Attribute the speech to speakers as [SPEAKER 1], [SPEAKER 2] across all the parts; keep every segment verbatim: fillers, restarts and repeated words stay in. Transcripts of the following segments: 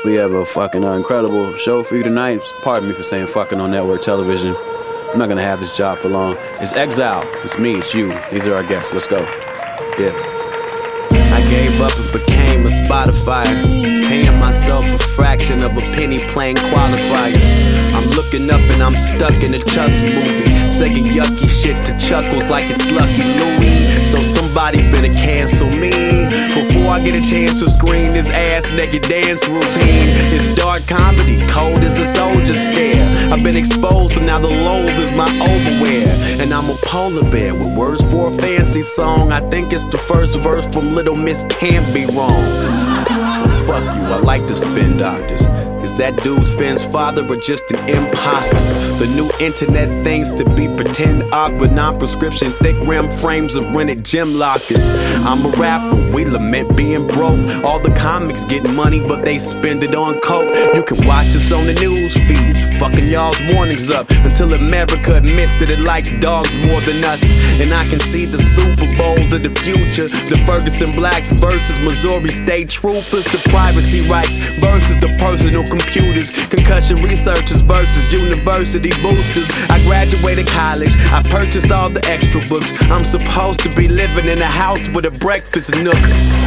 [SPEAKER 1] We have a fucking uh, incredible show for you tonight. Pardon me for saying fucking on network television. I'm not gonna have this job for long. It's Exile. It's me. It's you. These are our guests. Let's go. Yeah. I gave up and became a Spotify, paying myself a fraction of a penny playing qualifiers. I'm looking up and I'm stuck in a Chucky movie, saying yucky shit to chuckles like it's Lucky Louie. So somebody better cancel me before I get a chance to screen this ass naked dance routine. It's dark comedy, cold as a soldier stare. I've been exposed, so now the lows is my overwear. And I'm a polar bear with words for a fancy song. I think it's the first verse from Little Miss Can't Be Wrong. Well, fuck you, I like to spin doctors. Is that dude's Finn's father or just an imposter? The new internet things to be pretend awkward, non-prescription, thick rim frames of rented gym lockers. I'm a rapper, we lament being broke. All the comics get money, but they spend it on coke. You can watch us on the news feeds, fucking y'all's mornings up, until America admits that it likes dogs more than us. And I can see the Super Bowls of the future, the Ferguson Blacks versus Missouri State Troopers, the privacy rights versus the personal computers, concussion researchers versus university boosters. I graduated college, I purchased all the extra books. I'm supposed to be living in a house with a breakfast nook.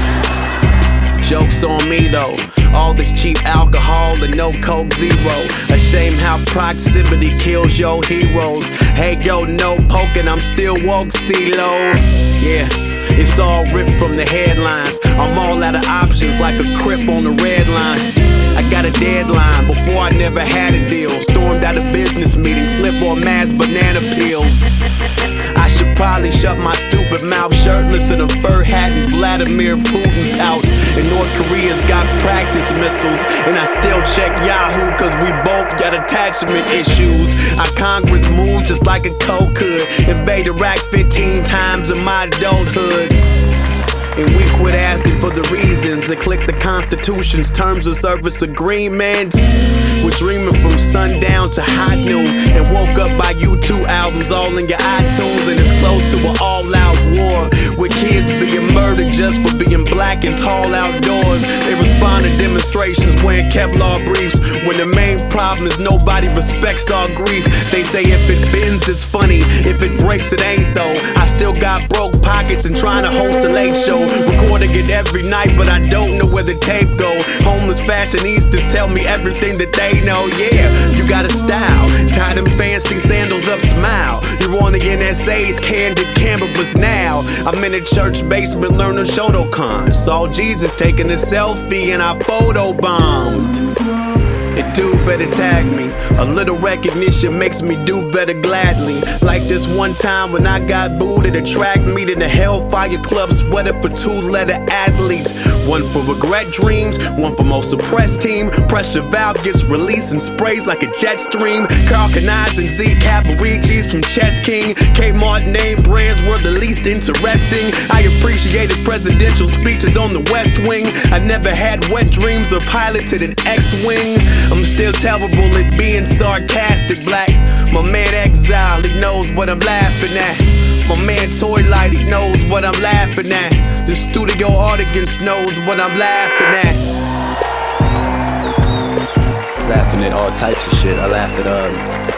[SPEAKER 1] Joke's on me though, all this cheap alcohol and no Coke Zero. A shame how proximity kills your heroes. Hey yo, no poking, I'm still woke, C-Lo. Yeah, it's all ripped from the headlines. I'm all out of options like a crip on the red line. I got a deadline before I never had a deal. Stormed out of business meetings, slip on mass banana peels. I should probably shut my stupid mouth, shirtless in a fur hat and Vladimir Putin pout. And North Korea's got practice missiles, and I still check Yahoo cause we both got attachment issues. Our Congress moves just like a coke could. Invade Iraq fifteen times in my adulthood. And we quit asking for the reasons and click the Constitution's terms of service agreements. We're dreaming from sundown to high noon, and woke up by U two albums all in your iTunes. And it's close to an all-out war, with kids being murdered just for being black and tall outdoors. They respond to demonstrations wearing Kevlar briefs, when the main problem is nobody respects our grief. They say if it bends it's funny, if it breaks it ain't though. I still got broke pockets and trying to host a late show, recording it every night, but I don't know where the tape go. Homeless fashionistas tell me everything that they know. Yeah, you got a style, tie them fancy sandals up, smile. You're on the N S A's candid cameras now. I'm in a church basement learning Shotokan. Saw Jesus taking a selfie and I photo bombed. It do better tag me. A little recognition makes me do better gladly. Like this one time when I got booed at a track meet in the Hellfire Club, sweater for two-letter athletes. One for regret dreams, one for most suppressed team. Pressure valve gets released and sprays like a jet stream. Carl Canaz and Z Cavaricci's from Chess King. Kmart name brands were the least interesting. I appreciated presidential speeches on the West Wing. I never had wet dreams or piloted an X-Wing. I'm still terrible at being sarcastic, black. My man Exile, he knows what I'm laughing at. My man Toy Light, he knows what I'm laughing at. The studio audience knows what I'm laughing at. Laughing at all types of shit. I laugh at uh,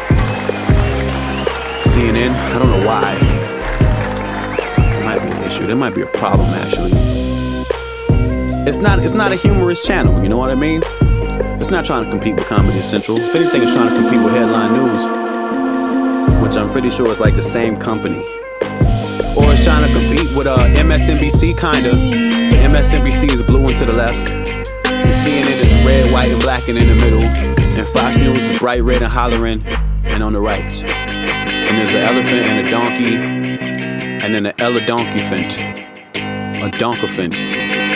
[SPEAKER 1] C N N. I don't know why. There might be an issue. There might be a problem actually. It's not. It's not a humorous channel. You know what I mean? It's not trying to compete with Comedy Central. If anything, it's trying to compete with Headline News, which I'm pretty sure is like the same company. Or it's trying to compete with uh, M S N B C, kinda. But M S N B C is blue and to the left, and C N N is red, white, and black and in the middle, and Fox News is bright red and hollering and on the right. And there's an elephant and a donkey, and then an eledonkeyphant, a donkophant,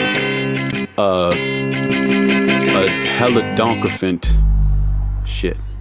[SPEAKER 1] uh... a hella donkophant. Shit.